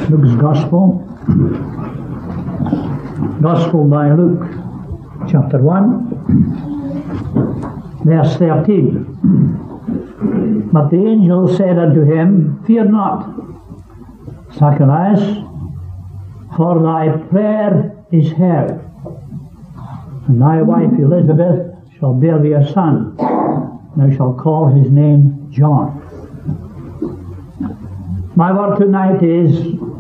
Luke's Gospel. Gospel by Luke, chapter 1, verse 13. But the angel said unto him, Fear not, Zacharias, for thy prayer is heard, and thy wife Elizabeth shall bear thee a son, and thou shalt call his name John. My word tonight is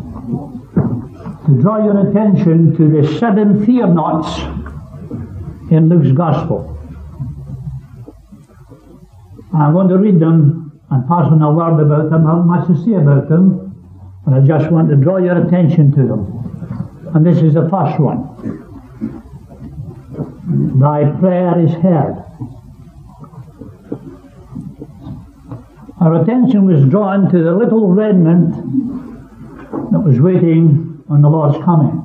to draw your attention to the 7 fear nots in Luke's Gospel. I'm going to read them and pass on a word about them. I have much to say about them, but I just want to draw your attention to them. And this is the first one. Thy prayer is heard. Our attention was drawn to the little remnant that was waiting on the Lord's coming.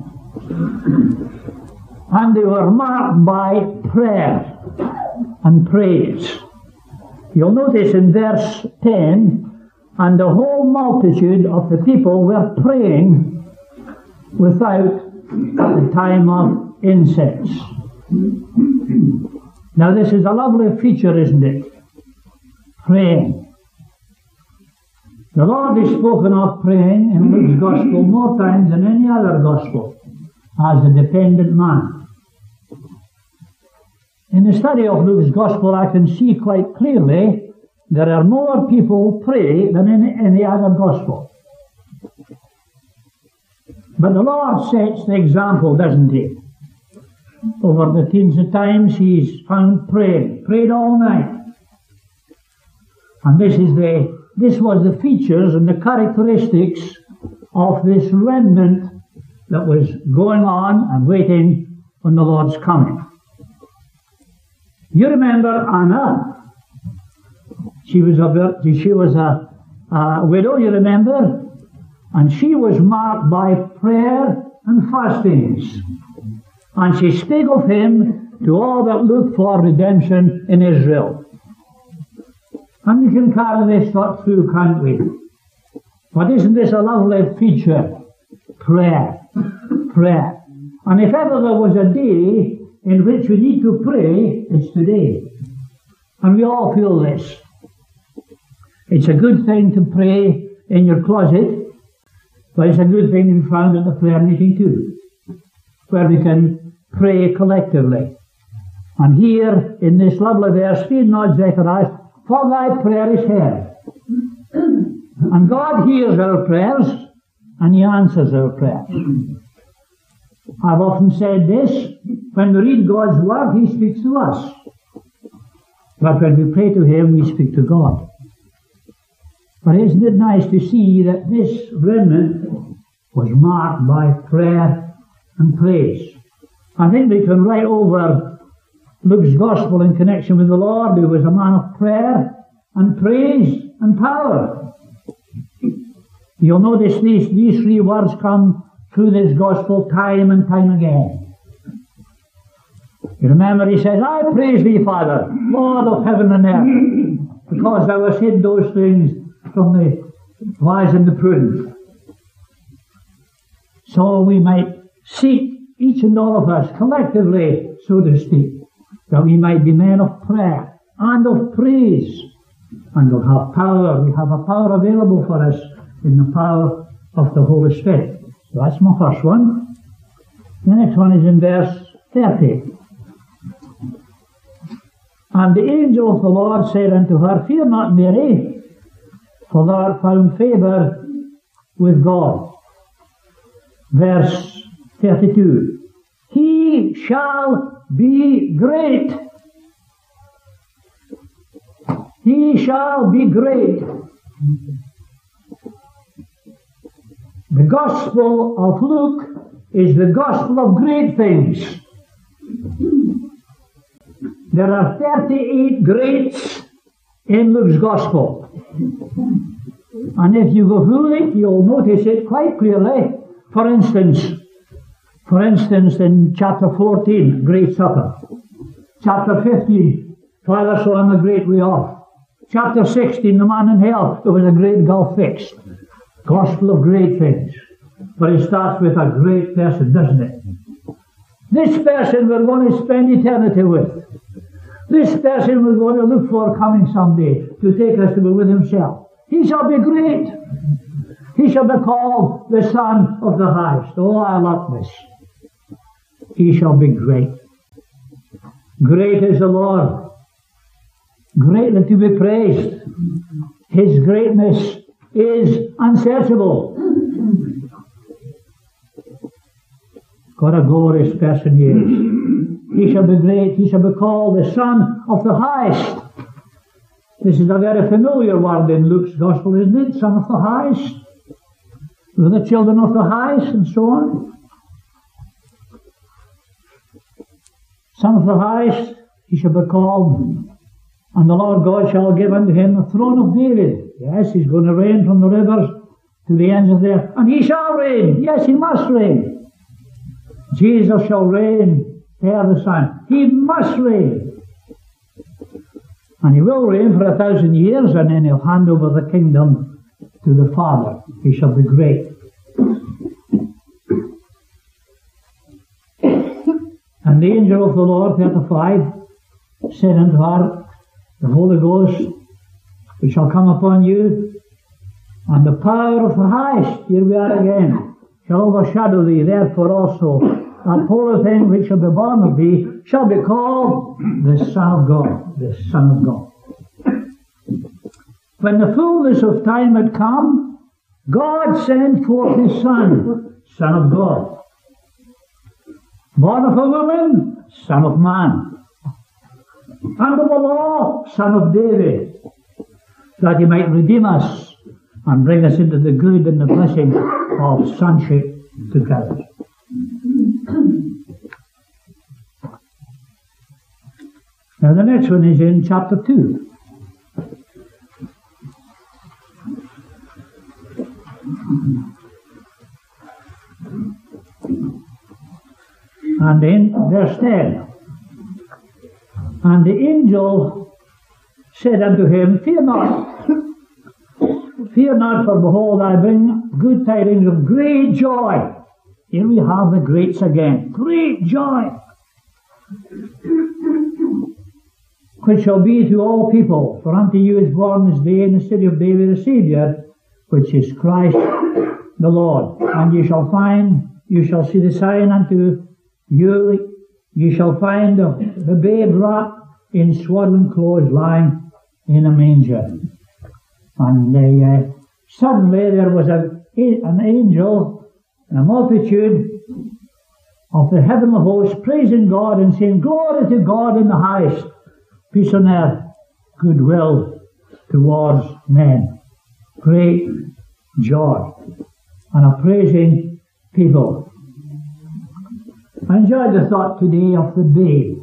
And they were marked by prayer and praise. You'll notice in verse 10, and the whole multitude of the people were praying without at the time of incense. Now this is a lovely feature, isn't it? Praying. The Lord is spoken of praying in Luke's Gospel more times than any other Gospel as a dependent man. In the study of Luke's Gospel, I can see quite clearly there are more people pray than in any other Gospel. But the Lord sets the example, doesn't he? Over the teens of times he's found prayed all night. And this was the features and the characteristics of this remnant that was going on and waiting on the Lord's coming. You remember Anna? She was a widow, you remember? And she was marked by prayer and fastings. And she spake of him to all that looked for redemption in Israel. And we can carry this thought through, can't we? But isn't this a lovely feature? Prayer. Prayer. And if ever there was a day in which we need to pray, it's today. And we all feel this. It's a good thing to pray in your closet, but it's a good thing to be found at the prayer meeting too, where we can pray collectively. And here, in this lovely verse, Fear not, Zechariah, for thy prayer is heard. And God hears our prayers, and he answers our prayers. I've often said this, when we read God's word, he speaks to us. But when we pray to him, we speak to God. But isn't it nice to see that this remnant was marked by prayer and praise? I think we can write over Luke's Gospel in connection with the Lord, who was a man of prayer and praise and power. You'll notice these 3 words come through this Gospel time and time again. You remember he says, I praise thee, Father, Lord of heaven and earth, because thou hast hid those things from the wise and the prudent. So we might seek, each and all of us, collectively, so to speak, that we might be men of prayer and of praise, and we'll have power. We have a power available for us in the power of the Holy Spirit. So that's my first one. The next one is in verse 30. And the angel of the Lord said unto her, Fear not, Mary, for thou art found favour with God. Verse 32. He shall be great. He shall be great. The Gospel of Luke is the Gospel of great things. There are 38 greats in Luke's Gospel. And if you go through it, you'll notice it quite clearly. For instance, in chapter 14, Great Supper. Chapter 15, Father, Son, the great way off. Chapter 16, the man in hell, there was a great gulf fixed. Gospel of great things. But it starts with a great person, doesn't it? This person we're going to spend eternity with. This person we're going to look for coming someday to take us to be with himself. He shall be great. He shall be called the Son of the Highest. Oh, I love this. He shall be great. Great is the Lord. Greatly to be praised. His greatness is unsearchable. What a glorious person he is. He shall be great. He shall be called the Son of the Highest. This is a very familiar word in Luke's Gospel, isn't it? Son of the Highest. We're the children of the Highest, and so on. Son of the Highest, he shall be called, and the Lord God shall give unto him the throne of David. Yes, he's going to reign from the rivers to the ends of the earth. And he shall reign. Yes, he must reign. Jesus shall reign, ere the Son. He must reign. And he will reign for 1,000 years, and then he'll hand over the kingdom to the Father. He shall be great. And the angel of the Lord, 35, said unto her, the Holy Ghost, which shall come upon you, and the power of the Highest, here we are again, shall overshadow thee. Therefore also that holy thing which shall be born of thee shall be called the Son of God. The Son of God. When the fullness of time had come, God sent forth his Son, Son of God. Born of a woman, Son of Man. Under the law, Son of David, that he might redeem us and bring us into the good and the blessing of sonship together. Now the next one is in chapter 2. And in verse 10, and the angel said unto him, Fear not, for behold, I bring good tidings of great joy. Here we have the greats again. Great joy, which shall be to all people. For unto you is born this day in the city of David a Saviour, which is Christ the Lord. And you shall see the sign unto you. You shall find the babe wrapped in swaddling clothes, lying in a manger. And suddenly there was an angel, and a multitude of the heavenly host praising God and saying, Glory to God in the highest, peace on earth, goodwill towards men. Great joy, and a praising people. I enjoyed the thought today of the babe.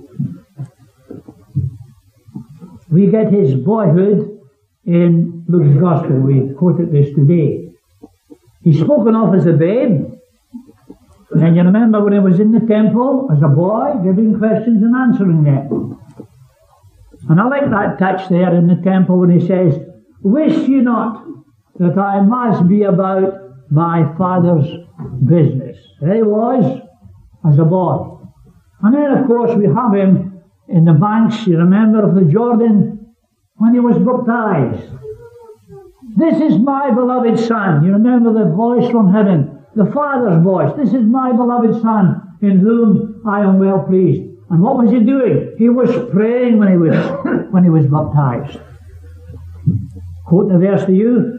We get his boyhood in Luke's Gospel. We quoted this today. He's spoken of as a babe. And you remember when he was in the temple as a boy, giving questions and answering them. And I like that touch there in the temple when he says, Wish ye not that I must be about my Father's business. There he was as a boy. And then of course we have him in the banks, you remember, of the Jordan when he was baptized. This is my beloved Son. You remember the voice from heaven, the Father's voice. This is my beloved Son, in whom I am well pleased. And what was he doing? He was praying when he was baptized. Quote the verse to you.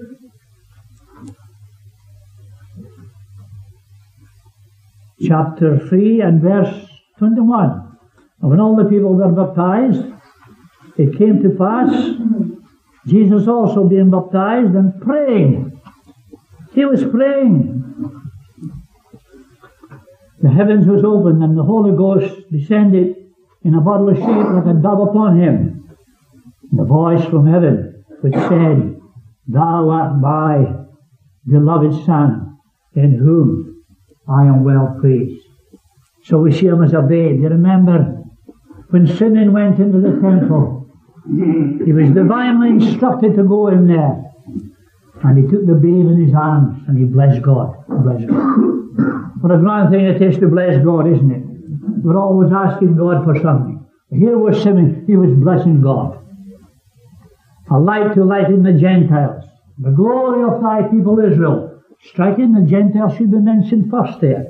Chapter 3 and verse 21. And when all the people were baptized, it came to pass, Jesus also being baptized and praying. He was praying. The heavens was opened and the Holy Ghost descended in a bodily shape like a dove upon him. The voice from heaven which said, Thou art my beloved Son, in whom I am well pleased. So we see him as a babe. You remember when Simeon went into the temple, he was divinely instructed to go in there. And he took the babe in his arms and he blessed God. Blessed God. What a grand thing it is to bless God, isn't it? We're always asking God for something. Here was Simeon, he was blessing God. A light to lighten the Gentiles. The glory of thy people Israel. Striking the Gentiles should be mentioned first there.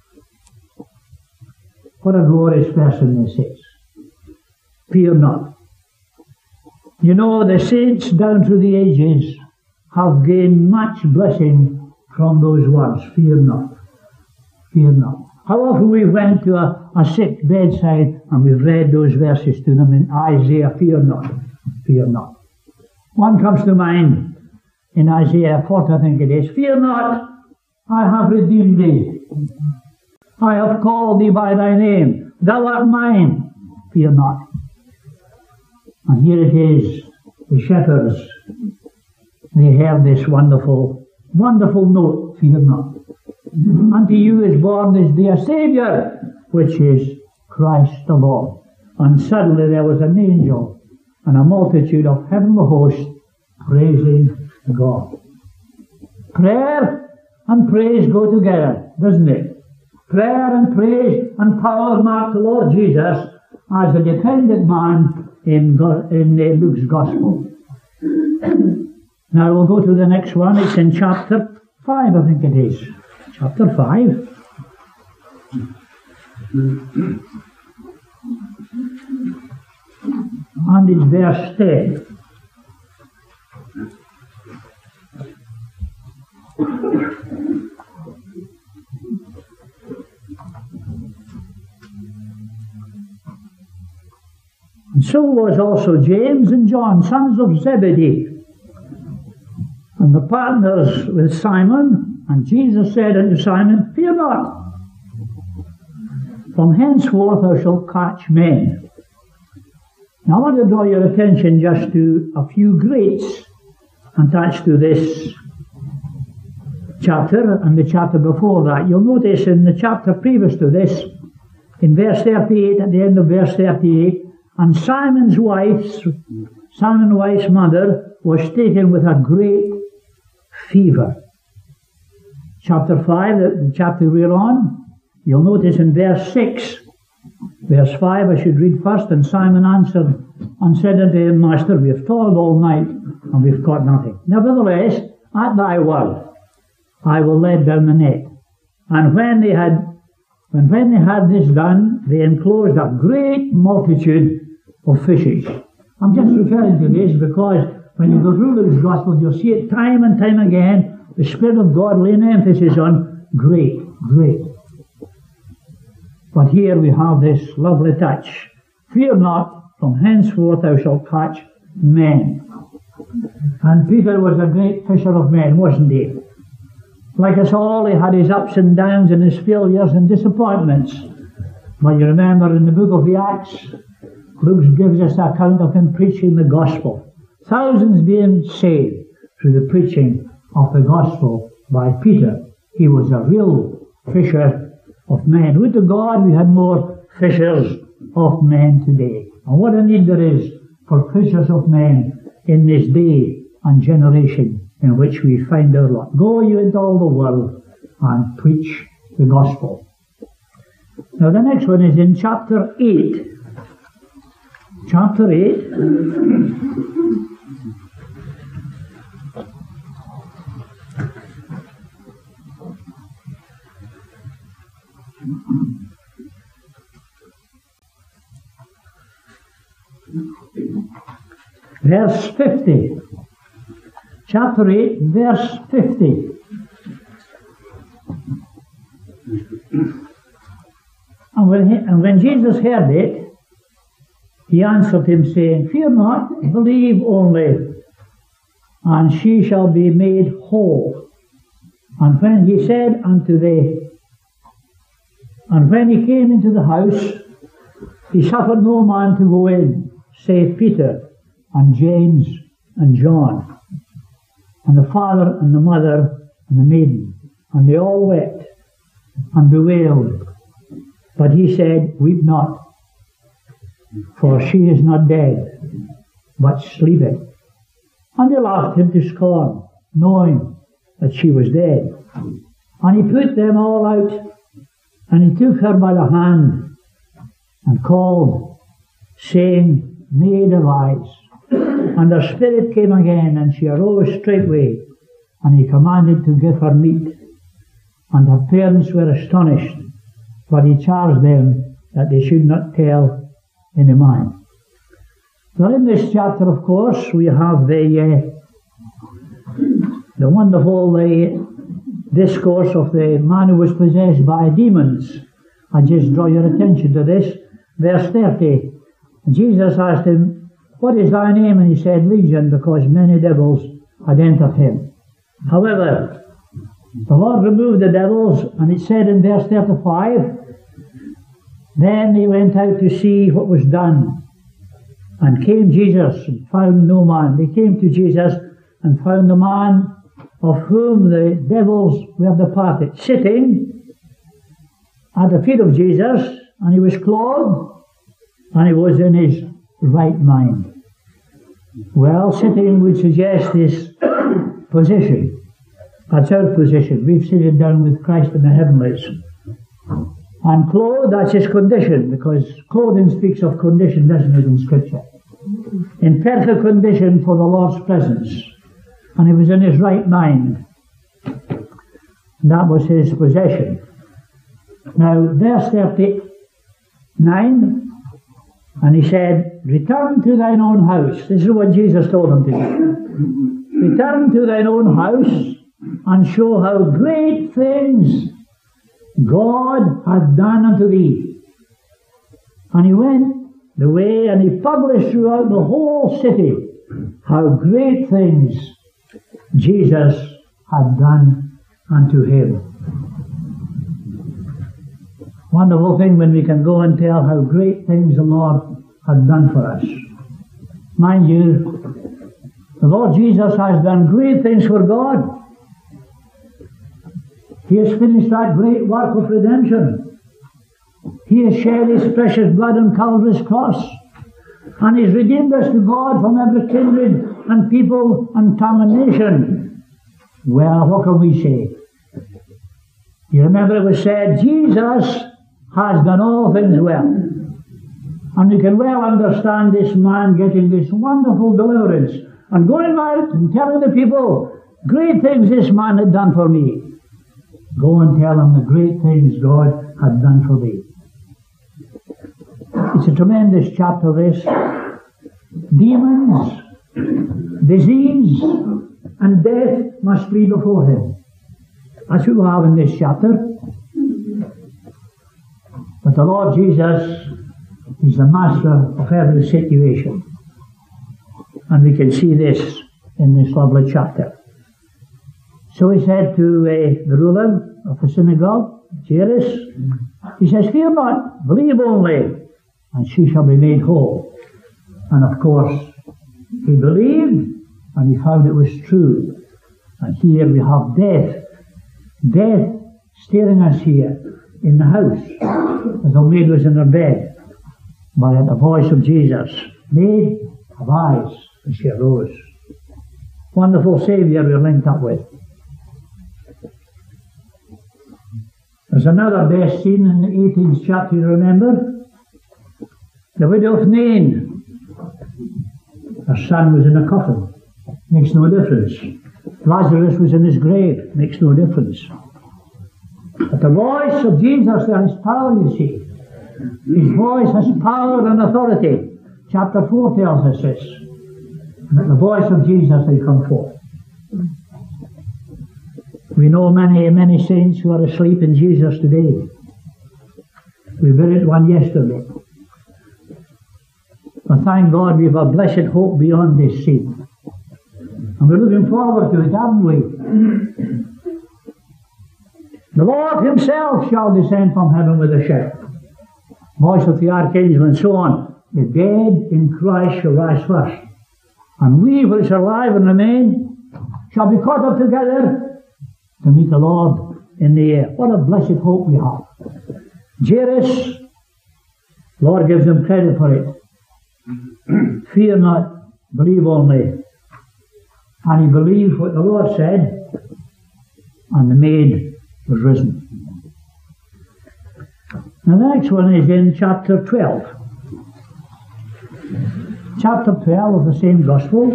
What a glorious person this is. Fear not. You know, the saints down through the ages have gained much blessing from those words. Fear not. Fear not. How often we went to a sick bedside and we've read those verses to them in Isaiah, fear not, fear not. One comes to mind in Isaiah 40, I think it is. Fear not, I have redeemed thee. I have called thee by thy name. Thou art mine. Fear not. And here it is, the shepherds, they heard this wonderful, wonderful note, fear not. Unto you is born this day a Saviour, which is Christ the Lord. And suddenly there was an angel and a multitude of heavenly hosts praising God. Prayer and praise go together, doesn't it? Prayer and praise and power mark the Lord Jesus as the dependent man in Luke's Gospel. Now we'll go to the next one. It's in chapter 5, I think it is. Chapter 5. And it's verse 10. And so was also James and John, sons of Zebedee, and the partners with Simon. And Jesus said unto Simon, fear not, from henceforth thou shalt catch men. Now I want to draw your attention just to a few greats attached to this chapter and the chapter before that. You'll notice in the chapter previous to this, in verse 38, at the end of verse 38, and Simon's wife's mother was taken with a great fever. Chapter 5, the chapter we're on, you'll notice in verse 6, verse 5 I should read first, and Simon answered and said unto him, Master, we have toiled all night, and we've caught nothing. Nevertheless, at thy word, I will let down the net. And when they had this done, they enclosed a great multitude of fishes. I'm just referring to this because when you go through this gospel, you'll see it time and time again, the Spirit of God laying emphasis on great, great. But here we have this lovely touch. Fear not, from henceforth thou shalt catch men. And Peter was a great fisher of men, wasn't he? Like us all, he had his ups and downs and his failures and disappointments. But you remember in the book of the Acts, Luke gives us the account of him preaching the gospel. Thousands being saved through the preaching of the gospel by Peter. He was a real fisher of men. Would to God we had more fishers of men today. And what a need there is for fishers of men in this day and generation in which we find our lot. Go you into all the world and preach the gospel. Now the next one is in chapter 8. Chapter 8. Verse 50. Chapter 8, verse 50. And when Jesus heard it, he answered him, saying, fear not, believe only, and she shall be made whole. And when he said unto them, and when he came into the house, he suffered no man to go in, save Peter and James and John, and the father and the mother and the maiden. And they all wept and bewailed. But he said, weep not, for she is not dead, but sleepeth. And they laughed him to scorn. knowing that she was dead. And he put them all out, and he took her by the hand and called, saying, Maid, arise. And her spirit came again, and she arose straightway, and he commanded to give her meat. And her parents were astonished, but he charged them that they should not tell any man. Well, in this chapter, of course, we have the wonderful discourse of the man who was possessed by demons. I just draw your attention to this. Verse 30. Jesus asked him, What is thy name? And he said, Legion, because many devils had entered him. However, the Lord removed the devils, and it said in verse 35, Then he went out to see what was done, and came Jesus, and found no man. They came to Jesus and found the man of whom the devils were departed, sitting at the feet of Jesus, and he was clothed, and he was in his right mind. Well, sitting would suggest his position. That's our position. We've seated down with Christ in the heavenlies. And clothed, that's his condition, because clothing speaks of condition, doesn't it, in Scripture? In perfect condition for the Lord's presence. And he was in his right mind. And that was his possession. Now, verse 39, and he said, Return to thine own house. This is what Jesus told him to do. Return to thine own house and show how great things God hath done unto thee. And he went the way, and he published throughout the whole city how great things Jesus had done unto him. Wonderful thing when we can go and tell how great things the Lord had done for us. Mind you, the Lord Jesus has done great things for God. He has finished that great work of redemption. He has shed his precious blood on Calvary's cross. And he's redeemed us to God from every kindred and people and tongue and nation. Well, what can we say? You remember it was said, Jesus has done all things well. And you can well understand this man getting this wonderful deliverance and going out and telling the people, great things this man had done for me. Go and tell them the great things God had done for thee. It's a tremendous chapter, this. Demons, disease, and death must flee before him. That's what we have in this chapter. But the Lord Jesus is the master of every situation. And we can see this in this lovely chapter. So he said to the ruler of the synagogue, Jairus, he says, Fear not, believe only, and she shall be made whole. And of course, he believed, and he found it was true. And here we have death. Death staring us here in the house. The maid was in her bed. But at the voice of Jesus, Maid, arise, and she arose. Wonderful Saviour we're linked up with. There's another best scene in the 18th chapter, you remember? The widow of Nain. Her son was in a coffin. Makes no difference. Lazarus was in his grave. Makes no difference. But the voice of Jesus, there is power, you see. His voice has power and authority. Chapter 4 tells us this. That the voice of Jesus will come forth. We know many saints who are asleep in Jesus today. We buried one yesterday. But thank God we have a blessed hope beyond this scene. And we're looking forward to it, aren't we? The Lord himself shall descend from heaven with a shout. Voice of the archangel and so on. The dead in Christ shall rise first. And we which are alive and remain shall be caught up together to meet the Lord in the air. What a blessed hope we have. Jairus, Lord gives him credit for it. Fear not, believe only. And he believed what the Lord said, and the maid was risen. Now the next one is in chapter 12. Chapter 12 of the same Gospel.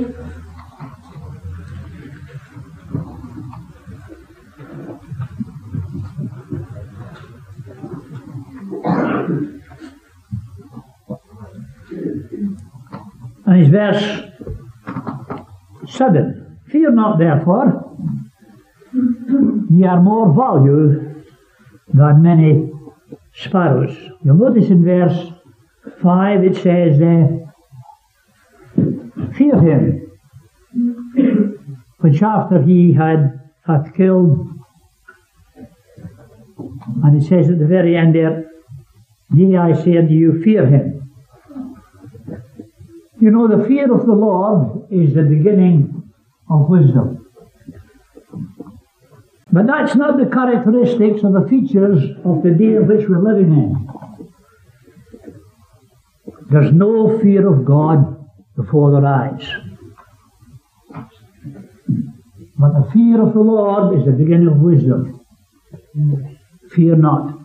And it's verse 7. Fear not, therefore, ye are more value than many sparrows. You'll notice in verse 5 it says, fear him, which after he hath killed, and it says at the very end there, yea, I say unto you, fear him. You know, the fear of the Lord is the beginning of wisdom. But that's not the characteristics or the features of the day in which we're living in. There's no fear of God before their eyes. But the fear of the Lord is the beginning of wisdom. Fear not.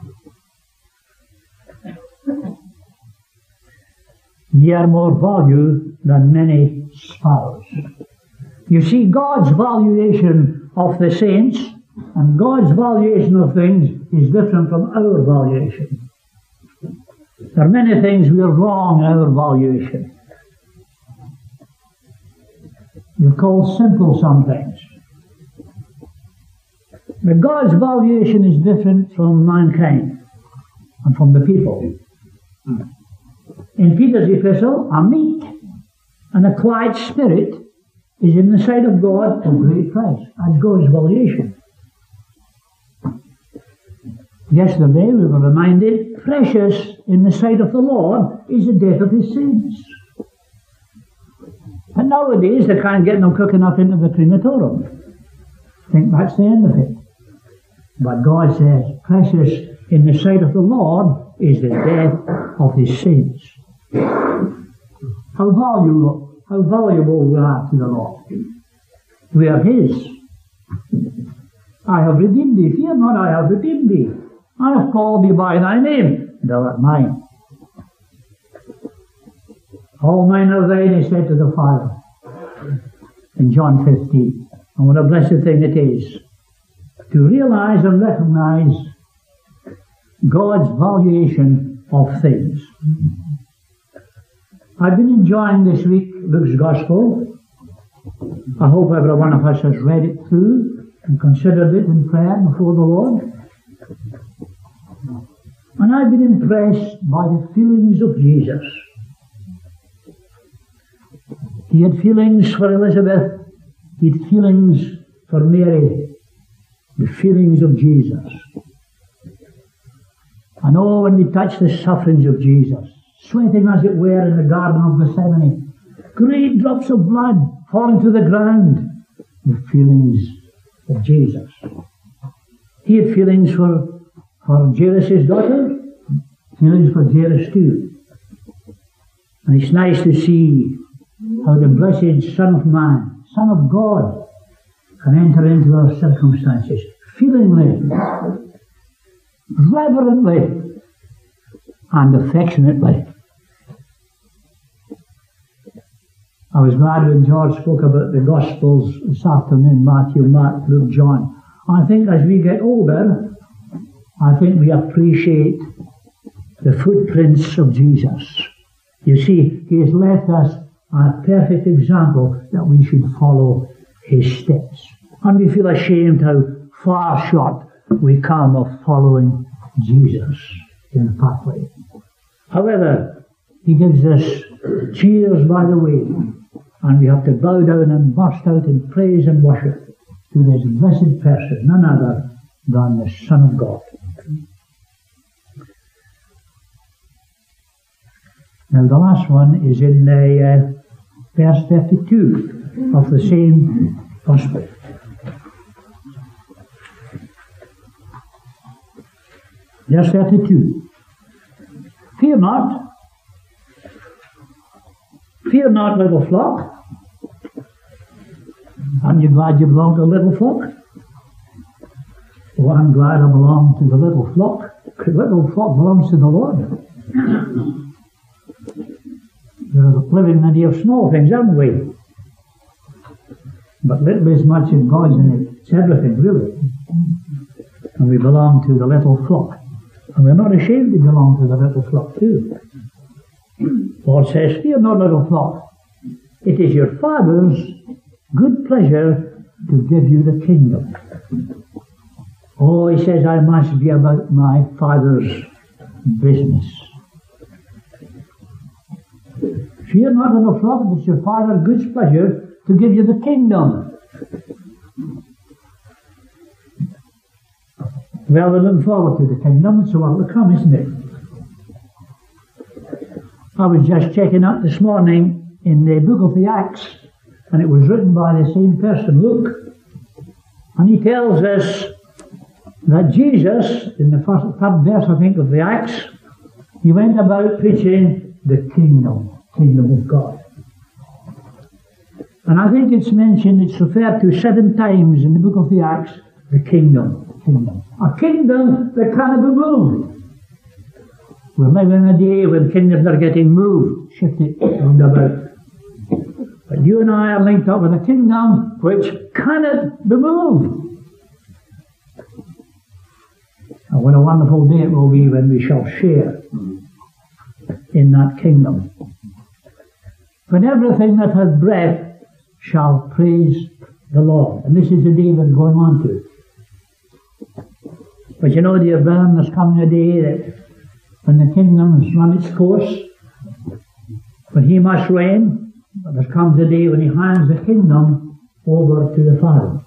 Ye are more value than many sparrows. You see, God's valuation of the saints and God's valuation of things is different from our valuation. There are many things we are wrong in our valuation. We're called simple sometimes. But God's valuation is different from mankind and from the people. In Peter's epistle, a meek and a quiet spirit is in the sight of God of great price. That's God's valuation. Yesterday we were reminded, precious in the sight of the Lord is the death of his saints. And nowadays they can't get them quick enough into the crematorium. I think that's the end of it. But God says, precious in the sight of the Lord is the death of his saints. How valuable we are to the Lord. We are his. I have redeemed thee. Fear not, I have redeemed thee. I have called thee by thy name. Thou art mine. All mine are thine, he said to the Father in John 15. And what a blessed thing it is to realize and recognize God's valuation of things. I've been enjoying this week Luke's Gospel. I hope every one of us has read it through and considered it in prayer before the Lord. And I've been impressed by the feelings of Jesus. He had feelings for Elizabeth. He had feelings for Mary. The feelings of Jesus. I know when we touch the sufferings of Jesus, sweating as it were in the Garden of Gethsemane, great drops of blood falling to the ground, the feelings of Jesus. He had feelings for Jairus' daughter, feelings for Jairus too. And it's nice to see how the blessed Son of Man, Son of God, can enter into our circumstances feelingly, reverently, and affectionately. I was glad when George spoke about the Gospels this afternoon, Matthew, Mark, Luke, John. I think as we get older, I think we appreciate the footprints of Jesus. You see, he has left us a perfect example that we should follow his steps. And we feel ashamed how far short we come of following Jesus in the pathway. However, he gives us cheers by the way, and we have to bow down and burst out in praise and worship to this blessed person, none other than the Son of God. Now the last one is in verse 32 of the same Gospel. Verse 32. Fear not, little flock, Aren't you glad you belong to the little flock? Oh, I'm glad I belong to the little flock. The little flock belongs to the Lord. We're living in a day of small things, aren't we? But little is much in God's, and it's everything, really. And we belong to the little flock. And we're not ashamed to belong to the little flock, too. Paul says, fear not, little flock. It is your Father's good pleasure to give you the kingdom. Oh, he says, I must be about my Father's business. Fear not, little flock, it is your Father's good pleasure to give you the kingdom. Well, we're looking forward to the kingdom. It's what will come, isn't it? I was just checking up this morning in the book of the Acts, and it was written by the same person, Luke. And he tells us that Jesus, in the third verse, I think, of the Acts, he went about preaching the kingdom of God. And I think it's mentioned, it's referred to 7 times in the book of the Acts, the kingdom. A kingdom that cannot be moved. We're living in a day when kingdoms are getting moved, shifted round about. But you and I are linked up with a kingdom which cannot be moved. And what a wonderful day it will be when we shall share in that kingdom. When everything that has breath shall praise the Lord. And this is the day we're going on to. But you know, dear brethren, there's coming a day that when the kingdom has run its course, when he must reign, but there comes a day when he hands the kingdom over to the Father.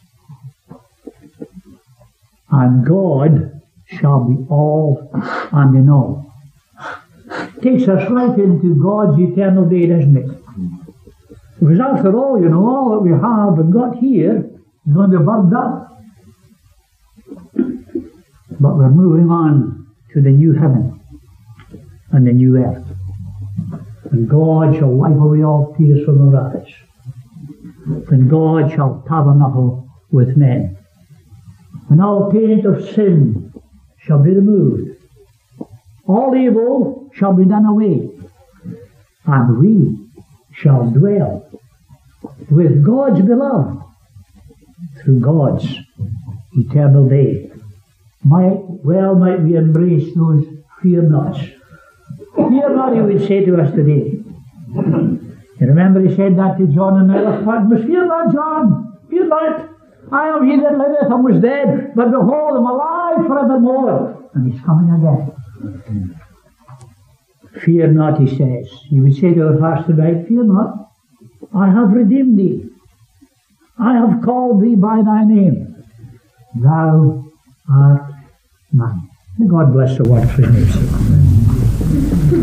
And God shall be all and in all. It takes us right into God's eternal day, doesn't it? Because after all, you know, all that we have and got here is going to be burned up. But we're moving on to the new heaven and the new earth. And God shall wipe away all tears from our eyes. And God shall tabernacle with men. And all taint of sin shall be removed. All evil shall be done away. And we shall dwell with God's beloved through God's eternal day. Might we embrace those fear nots. Fear not, he would say to us today. You remember he said that to John in the earth Patmos, fear not, John, fear not. I am he that liveth and was dead, but behold, I am alive forevermore. And he's coming again. Fear not, he says. He would say to our hearts tonight, fear not, I have redeemed thee. I have called thee by thy name. Thou art mine. May God bless the word for his name.